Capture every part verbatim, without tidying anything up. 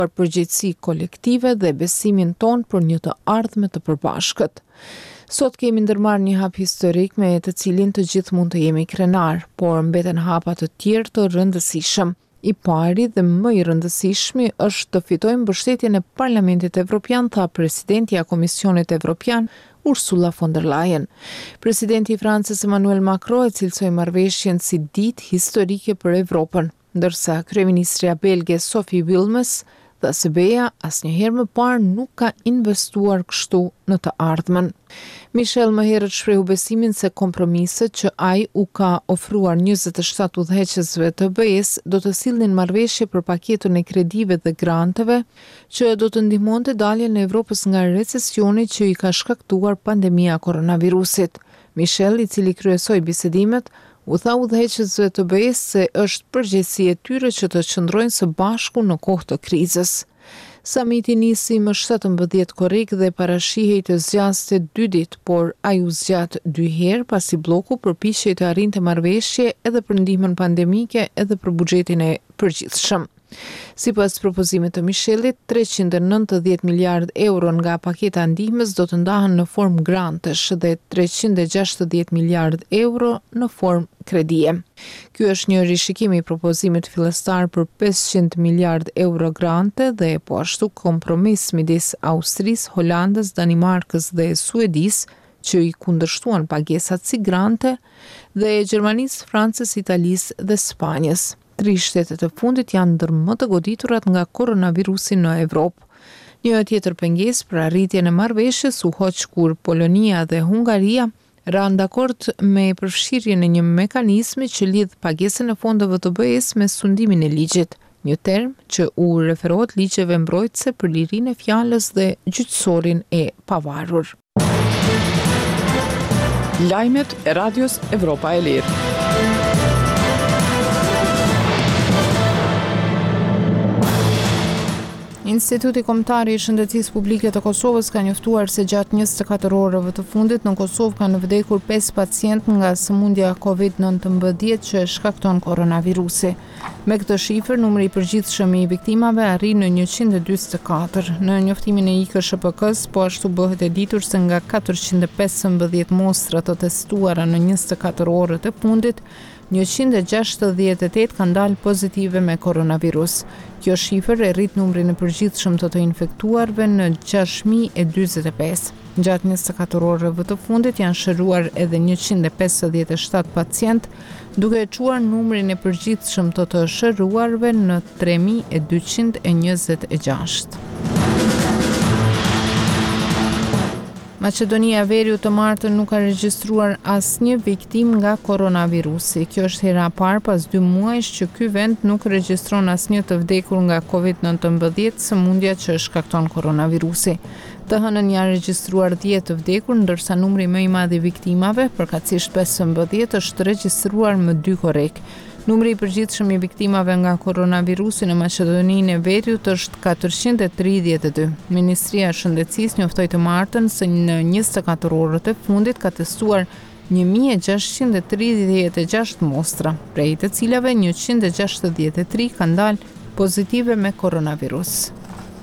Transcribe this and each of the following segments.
për përgjegjësi kolektive dhe besimin ton për një të ardhme të përbashkët. Sot kemi ndërmarrë një hap historik me të cilin të gjithë mund të jemi krenar, por mbeten hapa të tjerë të rëndësishëm. I pari dhe më i rëndësishmi është të fitojmë mbështetjen e Parlamentit Evropian, tha presidentja e Komisionit Evropian, Ursula von der Leyen. Presidenti i Francës Emmanuel Macron e cilësoi marrëveshjen si ditë historike për Evropën, ndërsa kryeministrja belge Sophie Wilmès tha se BE-ja asnjëherë më parë nuk ka investuar kështu në të ardhmen. Michel më herët shprehu besimin se kompromiset që ai u ka ofruar njëzet e shtatë udhëheqësve të BE-s do të sillnin marrëveshje për paketën e kredive dhe granteve që do të ndihmonte daljen e Evropës nga recesioni që i ka shkaktuar pandemia e koronavirusit. Michel, i cili kryesoi bisedimet, u tha udhëheqësve të BE-s se është përgjegjësi e tyre që të qëndrojnë së bashku në kohë të krizës. Samiti nisi më shtatëmbëdhjetë korrik dhe parashihej të zgjaste dy ditë, por ai u zgjat dy herë pasi bloku përpiqej të arrinte marrëveshje edhe për ndihmën pandemike edhe për buxhetin e përgjithshëm. Sipas propozimit të Michelit, treqind e nëntëdhjetë miliardë euro nga paketa ndihmës do të ndahen në formë grantesh dhe treqind e gjashtëdhjetë miliardë euro në formë kredie. Ky është një rishikim i propozimit fillestar për pesëqind miliardë euro grante dhe po ashtu kompromis midis Austrisë, Holandës, Danimarkës dhe Suedisë, që i kundërshtuan pagesat si grante, dhe Gjermanisë, Francës, Italisë dhe Spanjës. Tri shtetet e fundit janë ndër më të goditurat nga koronavirusi në Evropë. Një tjetër pengesë për arritjen e marrëveshjes u hoq kur Polonia dhe Hungaria ranë dakord me përfshirjen e një mekanizmi që lidh pagesën e fondeve të BE-s me sundimin e ligjit, një term që u referohet ligjeve mbrojtëse për lirinë e fjalës dhe gjyqësorin e pavarur. Lajmet e Radios Evropa e Lirë. Instituti Kombëtar i Shëndetësisë Publike të Kosovës ka njoftuar se gjatë njëzet e katër orëve të fundit në Kosovë kanë vdekur pesë pacientë nga sëmundja kovid nëntëmbëdhjetë që shkakton koronavirusi. Me këtë shifër, numri i përgjithshëm i viktimave arrin në njëqind e dyzet e katër. Në njoftimin e I K S H P K-s, po ashtu bëhet e ditur se nga katërqind e pesëmbëdhjetë mostra të testuara në njëzet e katër orët e fundit, njëqind e gjashtëdhjetë e tetë kanë dalë pozitive me koronavirus. Kjo shifër e rrit numrin e përgjithshëm të të infektuarve në gjashtë mijë e dyzet e pesë. Gjatë njëzet e katër orëve të fundit janë shëruar edhe njëqind e pesëdhjetë e shtatë pacientë, duke e quar numrin e përgjithshëm të të shëruarve në tre mijë e dyqind e njëzet e gjashtë. Maqedonia e Veriut të martën nuk ka regjistruar asnjë viktim nga koronavirusi. Kjo është hera e parë pas dy muajsh që ky vend nuk regjistron asnjë të vdekur nga kovid nëntëmbëdhjetë, sëmundja që shkakton koronavirusi. Të hënën janë regjistruar dhjetë të vdekur, ndërsa numri më i madh i viktimave, përkatësisht pesëmbëdhjetë, është regjistruar më dy korrik. Numri i përgjithshëm i viktimave nga koronavirusi në Maqedoninë e Veriut është katërqind e tridhjetë e dy. Ministria e Shëndetësisë njoftoi të martën se në njëzet e katër orët e fundit ka testuar një mijë e gjashtëqind e tridhjetë e gjashtë mostra, prej të cilave njëqind e gjashtëdhjetë e tre kanë dalë pozitive me koronavirus.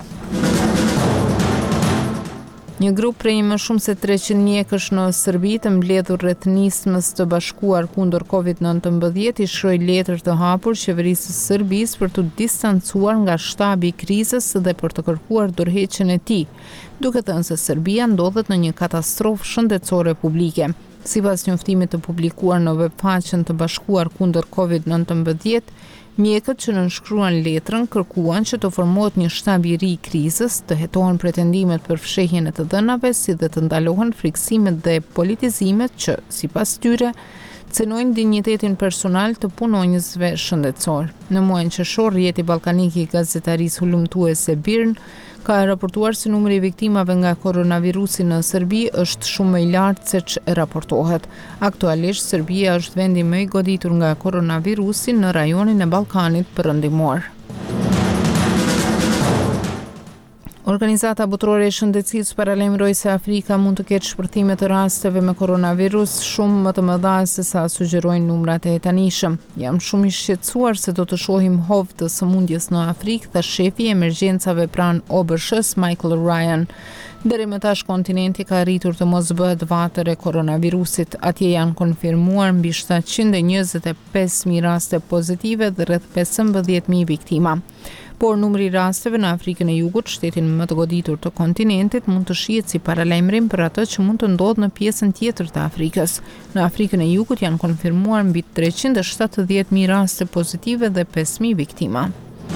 Një grup prej më shumë se treqind mjekësh në Serbi të mbledhur rreth nismës të bashkuar kundër kovid nëntëmbëdhjetë i shkroi letër të hapur qeverisë së Serbisë për të distancuar nga shtabi i krizës dhe për të kërkuar dorëheqjen e tij, duke thënë se Serbia ndodhet në një katastrofë shëndetësore publike. Sipas njoftimit të publikuar në webfaqen të bashkuar kundër kovid nëntëmbëdhjetë, mjekët që nënshkruan letrën kërkuan që të formohet një shtab i ri i krizës, të hetohen pretendimet për fshehjen e të dhënave, si dhe të ndalohen friksimet dhe politizimet që, sipas tyre, cenojnë dinjitetin personal të punonjësve shëndetësor. Në muajin qershor, Rjeti Ballkanik i gazetarisë hulumtuese Birn ka raportuar se numri i viktimave nga koronavirusi në Serbi është shumë më i lartë se që raportohet. Aktualisht, Serbia është vendi më i goditur nga koronavirusi në rajonin e Ballkanit Perëndimor. Organizata Botërore e Shëndetësisë paralajmëroi se Afrika mund të ketë shpërthime të rasteve me koronavirus shumë më të mëdha se sa sugjerojnë numrat e tanishëm. Jam shumë i shqetësuar se do të shohim hovë të sëmundjes në Afrikë, tha shefi i emergjencave pranë O B S H-s Michael Ryan. Deri më tash kontinenti ka arritur të mos bëhet vatër e koronavirusit. Atje janë konfirmuar mbi shtatëqind e njëzet e pesë mijë raste pozitive dhe rreth pesëmbëdhjetë mijë viktima. Por numri i rasteve në Afrikën e Jugut, shtetin më të goditur të kontinentit, mund të shihet si paralajmërim për atë që mund të ndodhë në pjesën tjetër të Afrikës. Në Afrikën e Jugut janë konfirmuar mbi treqind e shtatëdhjetë mijë raste pozitive dhe pesë mijë viktima.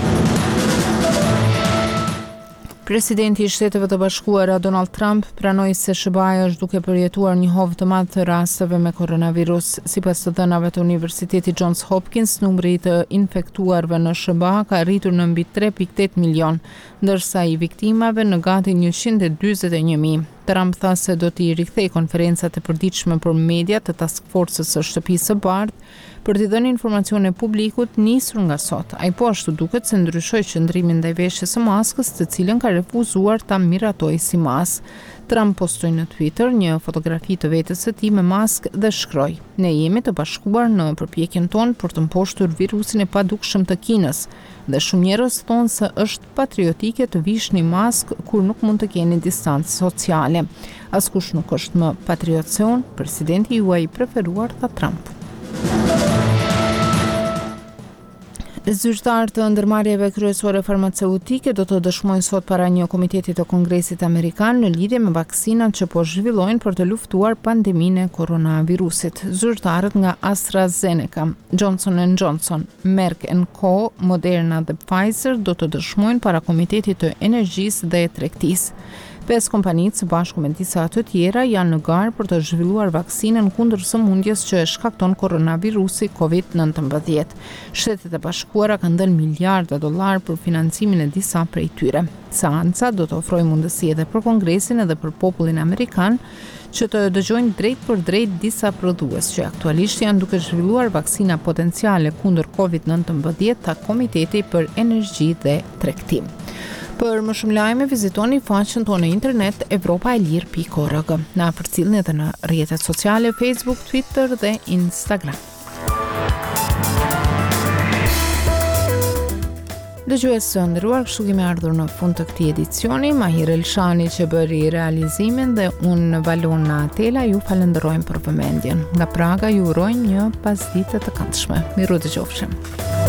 Presidenti i Shteteve të Bashkuara Donald Trump pranoi se S B A-ja është duke përjetuar një hovë të madh të rasteve me koronavirus. Sipas të dhënave të Universitetit Johns Hopkins, numri i të infektuarve në S B A ka arritur në mbi tre pikë tetë milion, ndërsa i viktimave në gati njëqind e dyzet e një mijë. Trump tha se do t'i rikthej konferencat e përditshme për media të Task Force-s së Shtëpisë së Bardhë për t'i dhënë informacione publikut nisur nga sot. Ai po ashtu duket se ndryshoi qëndrimin ndaj veshjes së maskës, të cilën ka refuzuar ta miratojë si mas. Trump postoi në Twitter një fotografi të vetes së tij me maskë dhe shkroi: "Ne jemi të bashkuar në përpjekjen tonë për të mposhtur virusin e padukshëm të Kinës, dhe shumë njerëz thonë se është patriotike të vishni maskë kur nuk mund të keni distancë sociale. Askush nuk është më patriot se unë, presidenti juaj i preferuar", tha Trump. Zyrtarë të ndërmarrjeve kryesore farmaceutike do të dëshmojnë sot para një komiteti të Kongresit Amerikan në lidhje me vaksinat që po zhvillojnë për të luftuar pandeminë e koronavirusit. Zyrtarët nga AstraZeneca, Johnson and Johnson, Merck and Co, Moderna dhe Pfizer do të dëshmojnë para Komitetit të Energjisë dhe Tregtisë. Pesë kompanitë së bashku me disa të tjera janë në garë për të zhvilluar vaksinën kundër sëmundjes që e shkakton koronavirusi covid nëntëmbëdhjetë. Shtetet e Bashkuara kanë dhënë miliarda dollar për financimin e disa prej tyre. Seanca do të ofrojë mundësi edhe për Kongresin edhe për popullin amerikan që të dëgjojnë drejt për drejt disa prodhues që aktualisht janë duke zhvilluar vaksina potenciale kundër covid nëntëmbëdhjetë, tha Komiteti për Energji dhe Tregtim. Për më shumë lajme, vizitoni faqen tonë në internet europa e lir pikë org. Na përcjellni edhe në rrjetet sociale Facebook, Twitter dhe Instagram. Dëgjues të nderuar, kështu kemi ardhur në fund të këtij edicioni. Mahir Elshani që bëri realizimin dhe unë Valona Atela ju falenderojmë për vëmendjen. Nga Praga ju uroj një pasditë të këndshme. Miru dëgjofshim.